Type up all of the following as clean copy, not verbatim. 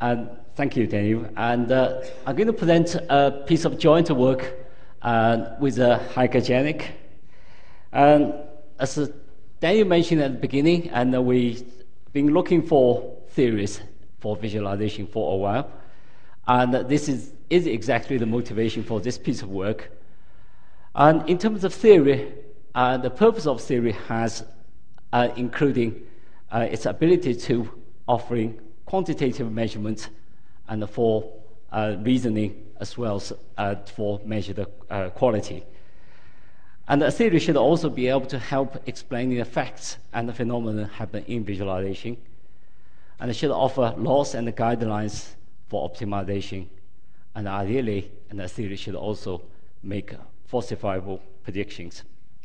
And thank you, Daniel. And I'm going to present a piece of joint work with hypergenic. And as Daniel mentioned at the beginning, and we've been looking for theories for visualization for a while. And this is exactly the motivation for this piece of work. And in terms of theory, the purpose of theory has including its ability to offering quantitative measurements and for reasoning as well as for measure the quality. And the theory should also be able to help explain the effects and the phenomena happen in visualization. And it should offer laws and guidelines for optimization. And ideally, and the theory should also make falsifiable predictions.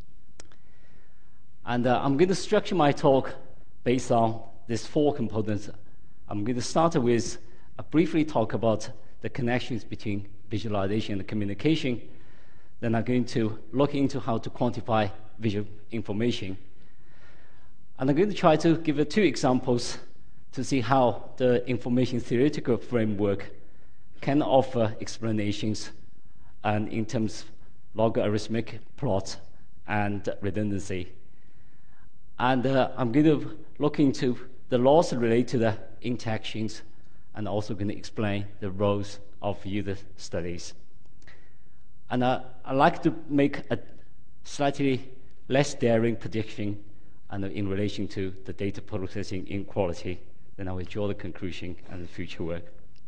And I'm going to structure my talk based on these 4 components. I'm going to start with briefly talk about the connections between visualization and communication. Then I'm going to look into how to quantify visual information. And I'm going to try to give 2 examples to see how the information theoretical framework can offer explanations and in terms of logarithmic plot and redundancy. And I'm going to look into the laws related to the interactions and also going to explain the roles of user studies. And I'd like to make a slightly less daring prediction and in relation to the data processing inequality. Then I will draw the conclusion and the future work.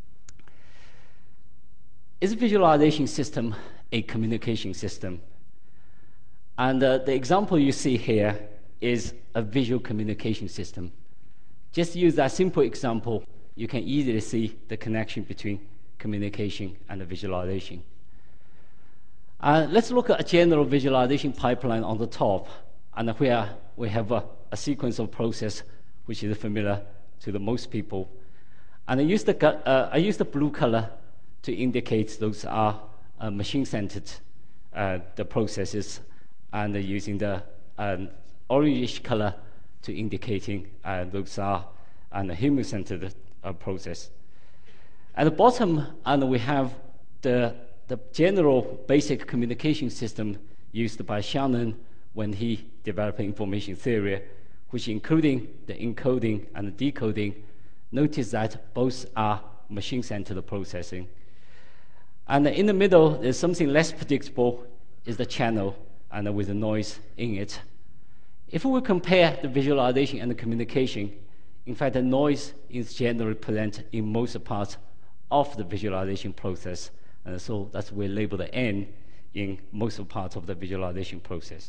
Is a visualization system a communication system? And the example you see here is a visual communication system. Just use that simple example, you can easily see the connection between communication and the visualization. Let's look at a general visualization pipeline on the top, and where we have a sequence of process which is familiar to the most people. And I use the blue color to indicate those are machine-centered the processes, and using the orangish color to indicating those are a human-centered process. At the bottom, we have the general basic communication system used by Shannon when he developed information theory, which including the encoding and the decoding. Notice that both are machine-centered processing. And in the middle, there's something less predictable, is the channel, and with the noise in it. If we compare the visualization and the communication, in fact, the noise is generally present in most parts of the visualization process. And so that's we label the N in most parts of the visualization process.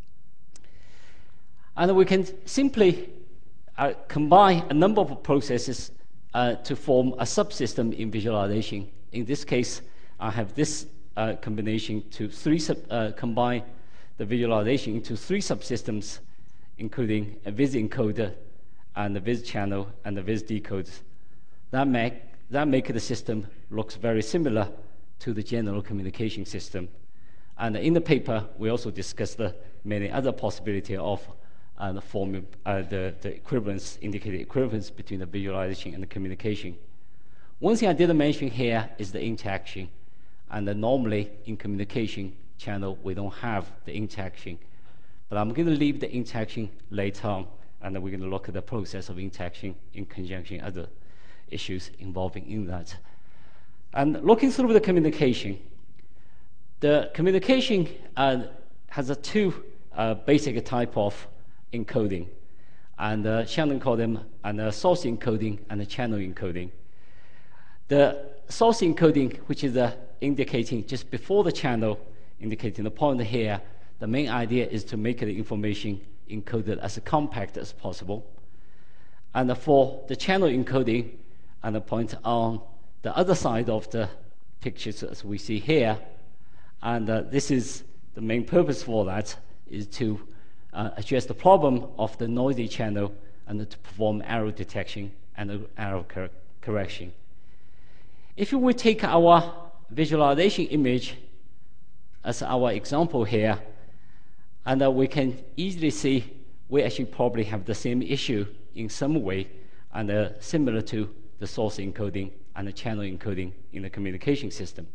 And we can simply combine a number of processes to form a subsystem in visualization. In this case, I have this combination to combine the visualization into 3 subsystems, including a viz encoder and the viz channel and the viz decoders. That make the system looks very similar to the general communication system. And in the paper, we also discussed the many other possibilities of forming the equivalence, indicated equivalence between the visualization and the communication. One thing I didn't mention here is the interaction. And normally in communication channel, we don't have the interaction. But I'm going to leave the interaction later on, and then we're going to look at the process of interaction in conjunction with other issues involving in that. And looking through the communication has 2 basic type of encoding. And Shannon called them source encoding and the channel encoding. The source encoding, which is indicating just before the channel, indicating the point here, the main idea is to make the information encoded as compact as possible. And for the channel encoding, and the point on the other side of the pictures as we see here, and this is the main purpose for that, is to address the problem of the noisy channel and to perform error detection and error correction. If we take our visualization image as our example here, and we can easily see we actually probably have the same issue in some way, and similar to the source encoding and the channel encoding in the communication system.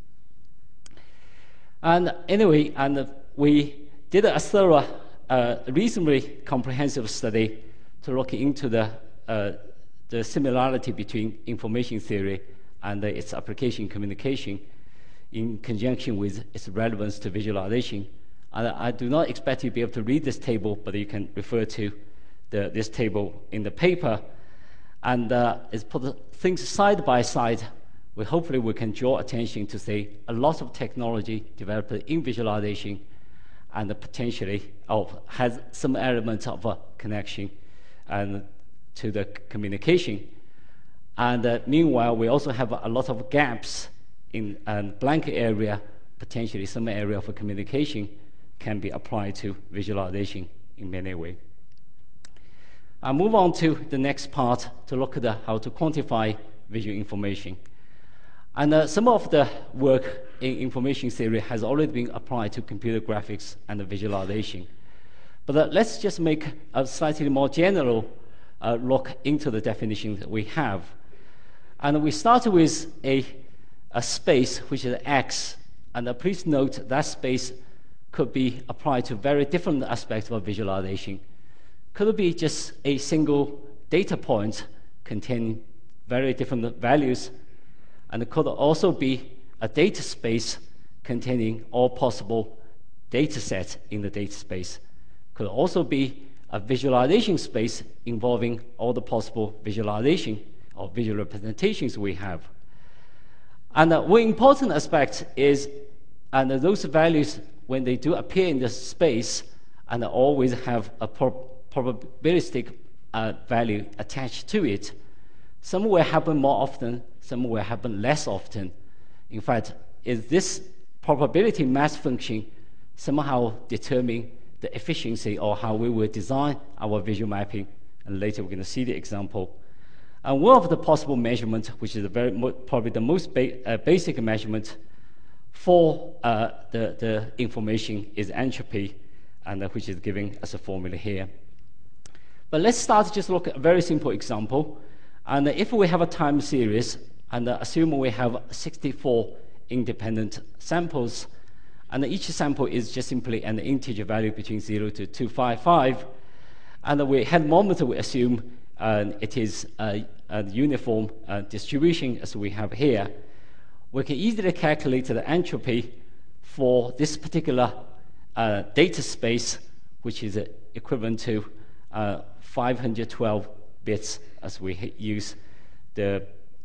And anyway, we did a thorough, reasonably comprehensive study to look into the similarity between information theory and its application in communication in conjunction with its relevance to visualization. And I do not expect you to be able to read this table, but you can refer to this table in the paper. And it's put things side by side. Hopefully we can draw attention to, say, a lot of technology developed in visualization and potentially has some element of a connection and to the communication. And meanwhile, we also have a lot of gaps in a blank area. Potentially some area of communication can be applied to visualization in many ways. I'll move on to the next part to look at how to quantify visual information. And some of the work in information theory has already been applied to computer graphics and visualization. But let's just make a slightly more general look into the definitions that we have. And we start with a space, which is X. And please note that space could be applied to very different aspects of visualization. Could be just a single data point containing very different values, and it could also be a data space containing all possible data sets in the data space. Could also be a visualization space involving all the possible visualization or visual representations we have. And one important aspect is, and those values, when they do appear in the space, and always have a probabilistic value attached to it. Some will happen more often, some will happen less often. In fact, is this probability mass function somehow determine the efficiency or how we will design our visual mapping? And later we're going to see the example. And one of the possible measurements, which is probably the most basic measurement for the information, is entropy, and which is given as a formula here. But let's start just look at a very simple example. And if we have a time series, and assume we have 64 independent samples, and each sample is just simply an integer value between 0 to 255, and we had moment we assume it is a uniform distribution as we have here, we can easily calculate the entropy for this particular data space, which is equivalent to 512 bits as we use the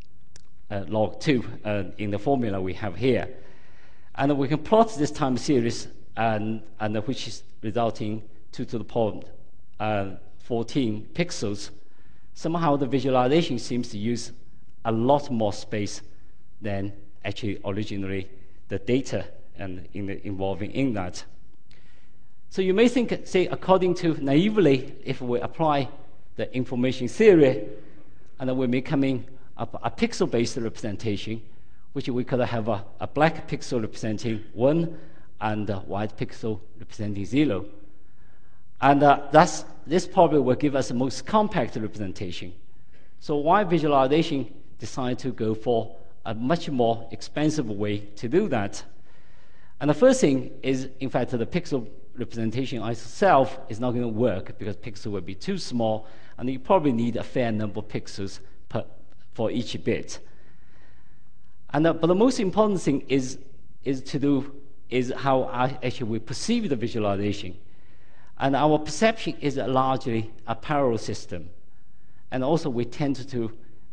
log 2 in the formula we have here. And we can plot this time series, and which is resulting 2 to the power 14 pixels. Somehow the visualization seems to use a lot more space than actually originally the data and involving in that. So you may think, say, according to naively, if we apply the information theory, and then we're becoming a pixel-based representation, which we could have a black pixel representing 1 and a white pixel representing 0. And this probably will give us the most compact representation. So why visualization decided to go for a much more expensive way to do that? And the first thing is, in fact, the pixel representation itself is not going to work because pixel will be too small, and you probably need a fair number of pixels for each bit. And but the most important thing is how actually we perceive the visualization. And our perception is largely a parallel system. And also we tend to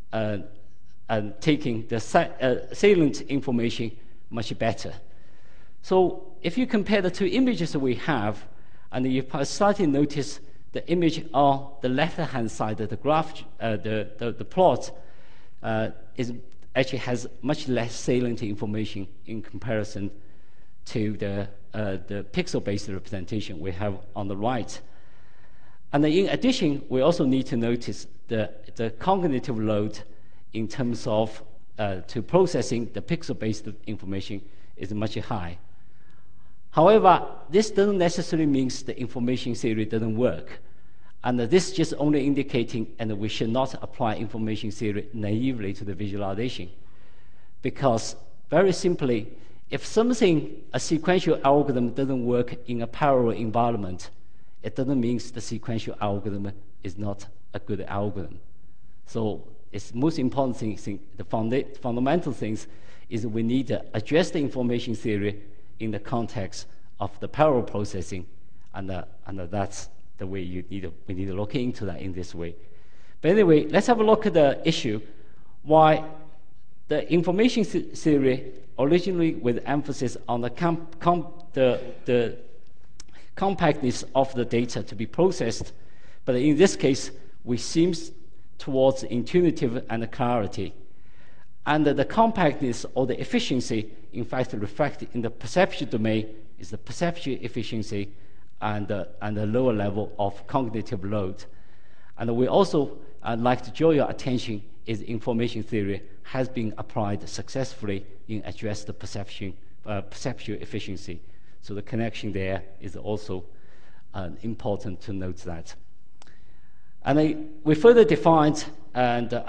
taking the salient information much better. So if you compare the two images that we have, and you slightly notice the image on the left-hand side of the graph, the plot, actually has much less salient information in comparison to the pixel-based representation we have on the right. And in addition, we also need to notice the cognitive load in terms of to processing the pixel-based information is much high. However, this doesn't necessarily mean the information theory doesn't work. And this is just only indicating, and we should not apply information theory naively to the visualization. Because very simply, if something, a sequential algorithm doesn't work in a parallel environment, it doesn't mean the sequential algorithm is not a good algorithm. So it's most important thing, the fundamental things is we need to address the information theory in the context of the parallel processing, and that's the way we need to look into that in this way. But anyway, let's have a look at the issue why the information theory originally with emphasis on the compactness of the data to be processed, but in this case we seem towards intuitive and clarity. And the compactness or the efficiency, in fact, reflected in the perceptual domain is the perceptual efficiency and the lower level of cognitive load. And we also like to draw your attention is information theory has been applied successfully in address the perceptual efficiency. So the connection there is also important to note that. And we further defined the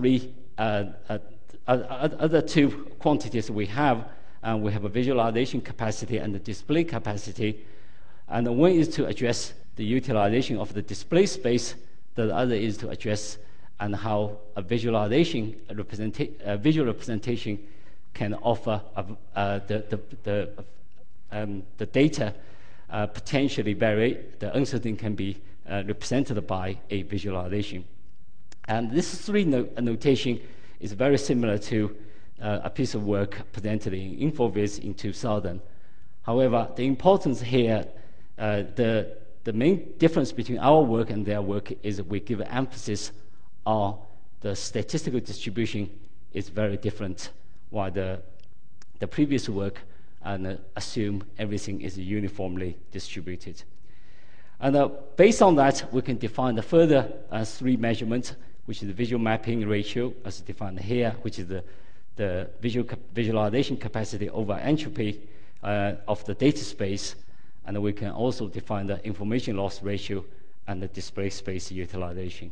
other two quantities we have. We have a visualization capacity and the display capacity. And one is to address the utilization of the display space. The other is to address and how a visualization, visual representation can offer the data potentially vary. The uncertainty can be represented by a visualization. And this three notation is very similar to a piece of work presented in InfoVis in 2000. However, the importance here, the main difference between our work and their work is we give emphasis on the statistical distribution is very different, while the previous work assume everything is uniformly distributed. And based on that, we can define the further three measurements, which is the visual mapping ratio, as defined here, which is the visualization capacity over entropy of the data space. And we can also define the information loss ratio and the display space utilization.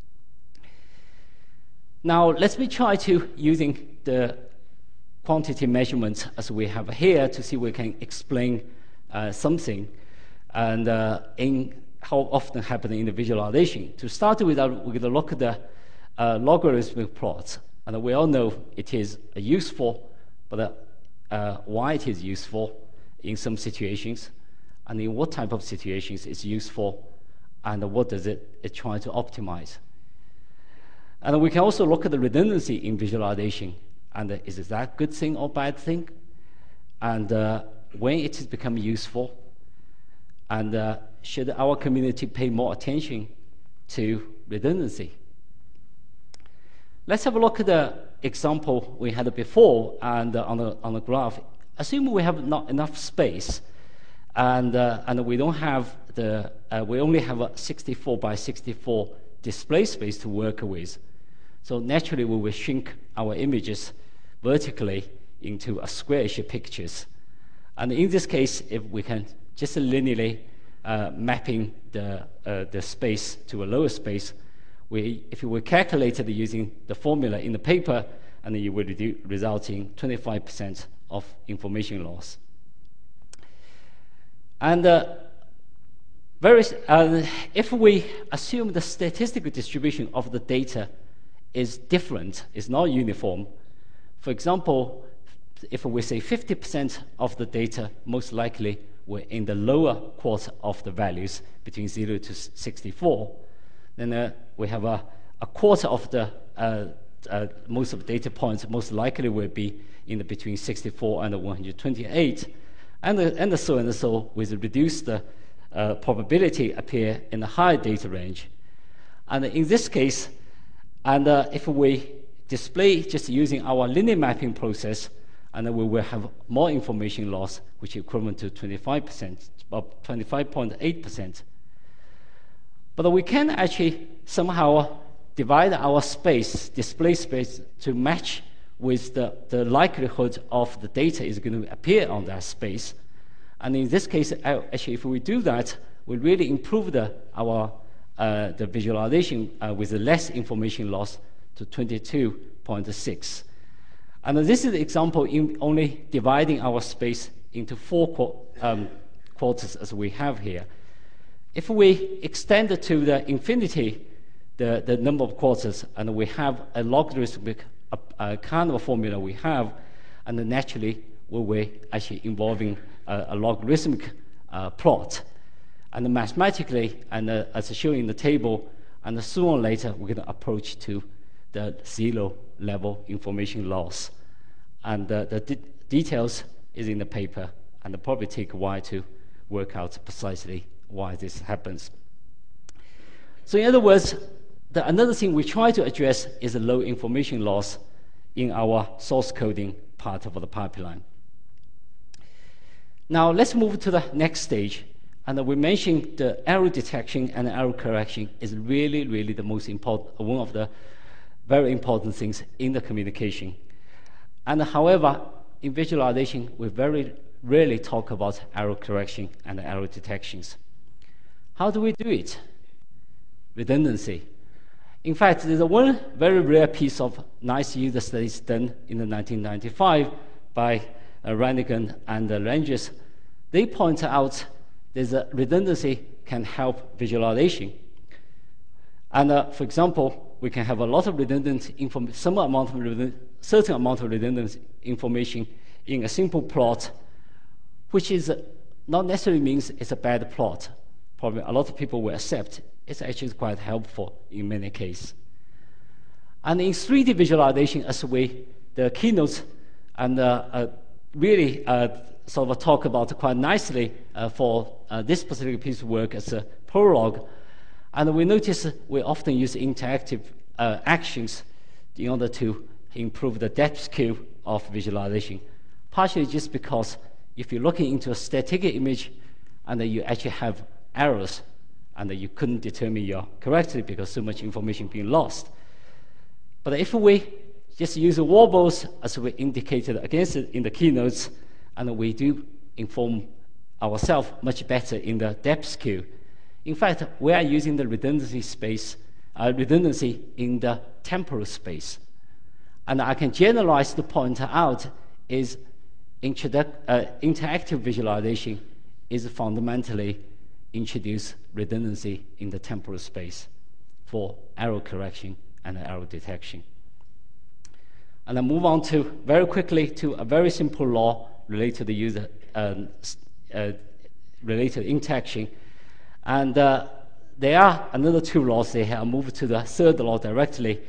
Now, let me try to, using the quantity measurements as we have here, to see if we can explain something and in how often happening in the visualization. To start with, we're going to look at the logarithmic plots. And we all know it is useful, but why it is useful in some situations, and in what type of situations it's useful, and what does it try to optimize. And we can also look at the redundancy in visualization, and is that a good thing or bad thing? And when it has become useful, and should our community pay more attention to redundancy? Let's have a look at the example we had before, and on the graph. Assume we have not enough space, and we don't have we only have a 64 by 64 display space to work with. So naturally, we will shrink our images vertically into a squarish pictures. And in this case, if we can just linearly mapping the space to a lower space, if you will calculate it using the formula in the paper, and you will result in 25% of information loss. And if we assume the statistical distribution of the data is different, is not uniform, for example, if we say 50% of the data most likely were in the lower quarter of the values between 0 to 64, then we have a quarter of the most of the data points most likely will be in the between 64 and 128, and so with reduced probability appear in the higher data range. And in this case, and if we display just using our linear mapping process, and then we will have more information loss, which is equivalent to 25%, about 25.8%. But we can actually somehow divide our space, display space, to match with the likelihood of the data is going to appear on that space. And in this case, actually, if we do that, we really improve our the visualization with less information loss to 22.6. And this is the example in only dividing our space into 4 quarters as we have here. If we extend it to the infinity, the number of quarters, and we have a logarithmic kind of a formula we have, and then naturally we're actually involving a logarithmic plot. And mathematically, and as shown in the table, and sooner or later we're going to approach to the 0 level information loss. And the details is in the paper, and it'll probably take a while to work out precisely why this happens. So in other words, another thing we try to address is the low information loss in our source coding part of the pipeline. Now let's move to the next stage. And we mentioned the error detection and error correction is really, really the most important, one of the very important things in the communication. And however, in visualization, we very rarely talk about error correction and error detections. How do we do it? Redundancy. In fact, there's one very rare piece of nice user studies done in the 1995 by Rannigan and Langes. They point out there's a redundancy can help visualization. And for example, we can have a lot of redundant certain amount of redundant information in a simple plot, which is not necessarily means it's a bad plot. Probably a lot of people will accept it's actually quite helpful in many cases. And in 3D visualization, as the keynotes and really sort of talk about quite nicely for this particular piece of work as a prologue. And we notice we often use interactive actions in order to improve the depth curve of visualization, partially just because if you're looking into a static image and you actually have errors and you couldn't determine your correctly because so much information being lost. But if we just use the wobbles as we indicated against it in the keynotes, and we do inform ourselves much better in the depth curve. In fact, we are using the redundancy in the temporal space. And I can generalize to point out is interactive visualization is fundamentally introduce redundancy in the temporal space for error correction and error detection. And I move on to very quickly to a very simple law related to the user related interaction. And there are another 2 laws there. I'll move to the 3rd law directly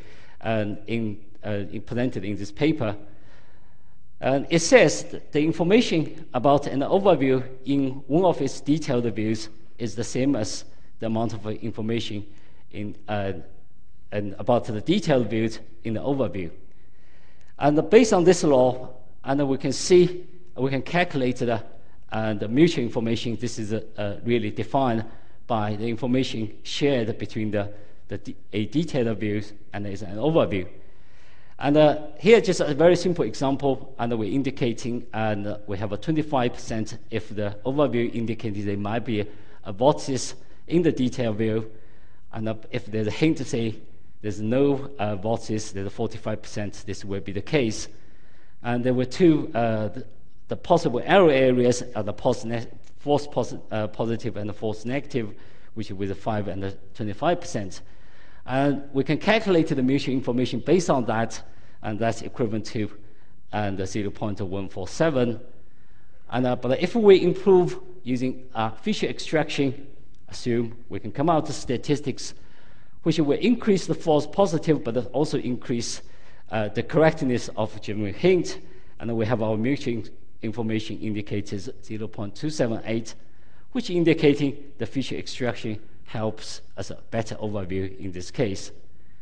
presented in this paper. And it says that the information about an overview in one of its detailed views is the same as the amount of information in and about the detailed views in the overview. And based on this law, and we can calculate the mutual information. This is really defined by the information shared between a detailed view and an overview. And here, just a very simple example, and we're indicating, and we have a 25% if the overview indicates there might be a vortex in the detailed view, and if there's a hint to say there's no vortex, there's a 45%, this will be the case. And there were 2, the possible error areas are the false positive and the false negative, which is with the 5 and the 25%. And we can calculate the mutual information based on that, and that's equivalent to the 0.147. And but if we improve using feature extraction, assume we can come out to statistics, which will increase the false positive, but also increase the correctness of geometric hint, and then we have our mutual information indicators 0.278, which indicating the feature extraction helps as a better overview in this case.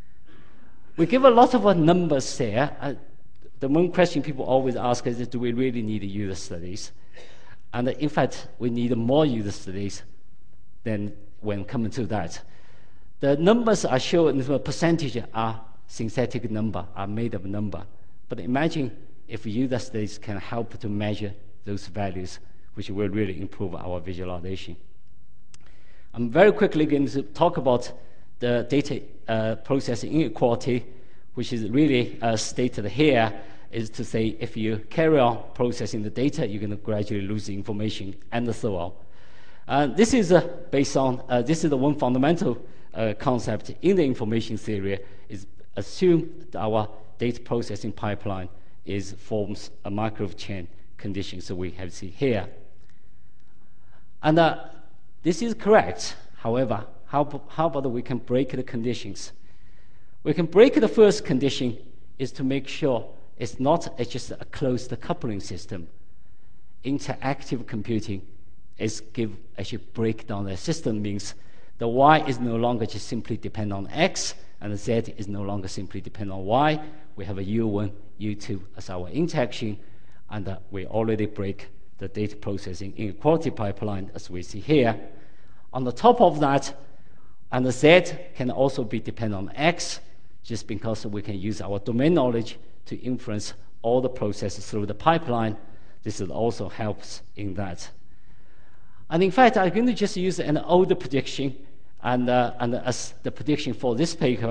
We give a lot of numbers there. The one question people always ask is, do we really need user studies? And in fact, we need more user studies than when coming to that. The numbers are shown, the percentage are synthetic number, are made up number. But imagine if user studies can help to measure those values, which will really improve our visualization. I'm very quickly going to talk about the data processing inequality, which is really stated here, is to say if you carry on processing the data, you're going to gradually lose the information and so on. This is based on, this is the one fundamental concept in the information theory, is assume that our data processing pipeline forms a microwave chain condition, so we have seen here. And this is correct. However, how about we can break the conditions? We can break the first condition is to make sure it's not just a closed coupling system. Interactive computing is actually break down the system, means the Y is no longer just simply depend on X, and the Z is no longer simply depend on Y. We have a U1, U2 as our interaction, and we already break the data processing inequality pipeline as we see here. On the top of that, and the Z can also be dependent on X, just because we can use our domain knowledge to influence all the processes through the pipeline. This also helps in that. And in fact, I'm going to just use an older prediction and as the prediction for this paper,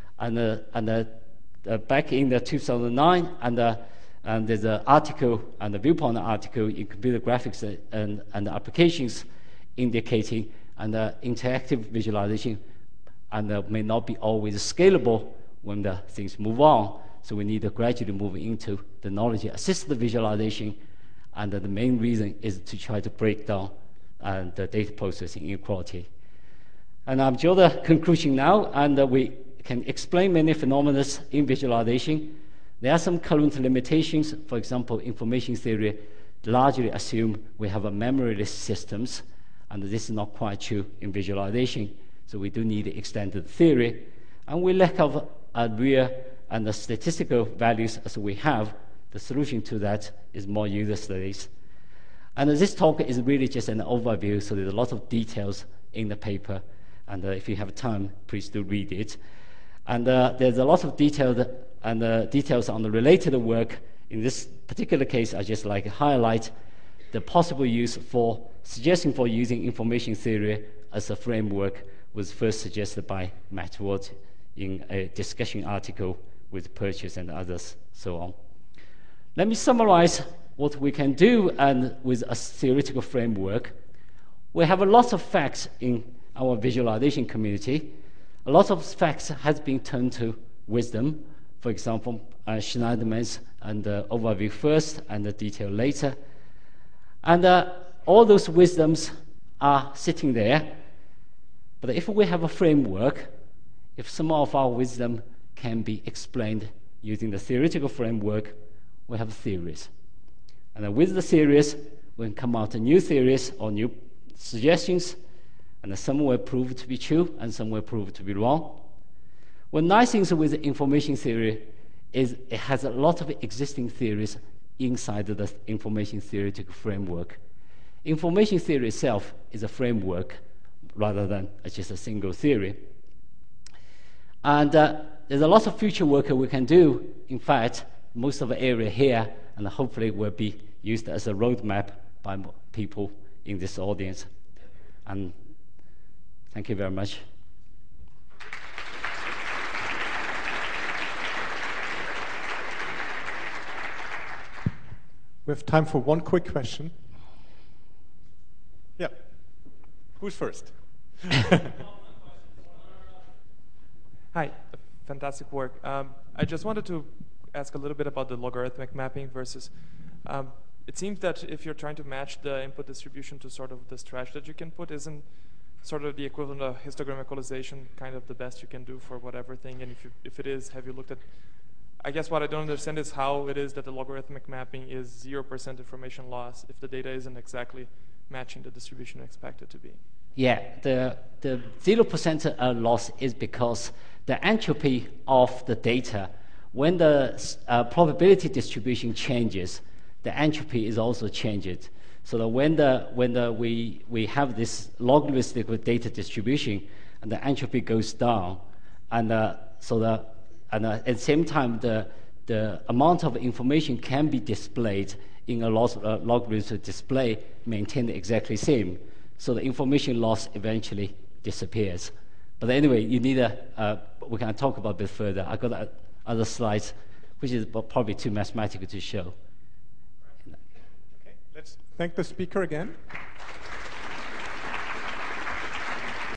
back in the 2009, and there's an article and the Viewpoint article in computer graphics and applications indicating interactive visualization may not be always scalable when the things move on. So we need to gradually move into the knowledge-assisted visualization, and the main reason is to try to break down the data processing inequality. And I'm drawing the conclusion now, and we can explain many phenomena in visualization. There are some current limitations. For example, information theory largely assume we have a memoryless systems, and this is not quite true in visualization. So we do need extended theory, and we lack of real and the statistical values as we have. The solution to that is more user studies. And this talk is really just an overview, so there's a lot of details in the paper, and if you have time, please do read it. And there's a lot of details on the related work. In this particular case, I just like to highlight the possible use suggesting for using information theory as a framework was first suggested by Matt Ward in a discussion article with Purchase and others, so on. Let me summarize what we can do with a theoretical framework. We have a lot of facts in our visualization community. A lot of facts has been turned to wisdom. For example, Schneiderman's and the overview first and the detail later. And all those wisdoms are sitting there. But if we have a framework, if some of our wisdom can be explained using the theoretical framework, we have theories. And with the theories, we can come out with new theories or new suggestions, and some will prove to be true, and some will prove to be wrong. One nice thing with information theory is it has a lot of existing theories inside of the information theoretical framework. Information theory itself is a framework rather than just a single theory. And there's a lot of future work we can do. In fact, most of the area here, and hopefully will be used as a roadmap by people in this audience. And thank you very much. We have time for one quick question. Yeah. Who's first? Hi, fantastic work. I just wanted to ask a little bit about the logarithmic mapping versus, it seems that if you're trying to match the input distribution to sort of the stretch that you can put, isn't sort of the equivalent of histogram equalization kind of the best you can do for whatever thing? And if it is, have you looked at, I guess what I don't understand is how it is that the logarithmic mapping is 0% information loss if the data isn't exactly matching the distribution expected to be. Yeah, the 0% loss is because the entropy of the data, when the probability distribution changes, the entropy is also changed. So that when we have this logarithmic data distribution, and the entropy goes down, and at the same time the amount of information can be displayed in a logarithmic display maintained exactly same. So the information loss eventually disappears. But anyway, you need we can talk about a bit further. I got other slides, which is probably too mathematical to show. Okay, let's thank the speaker again.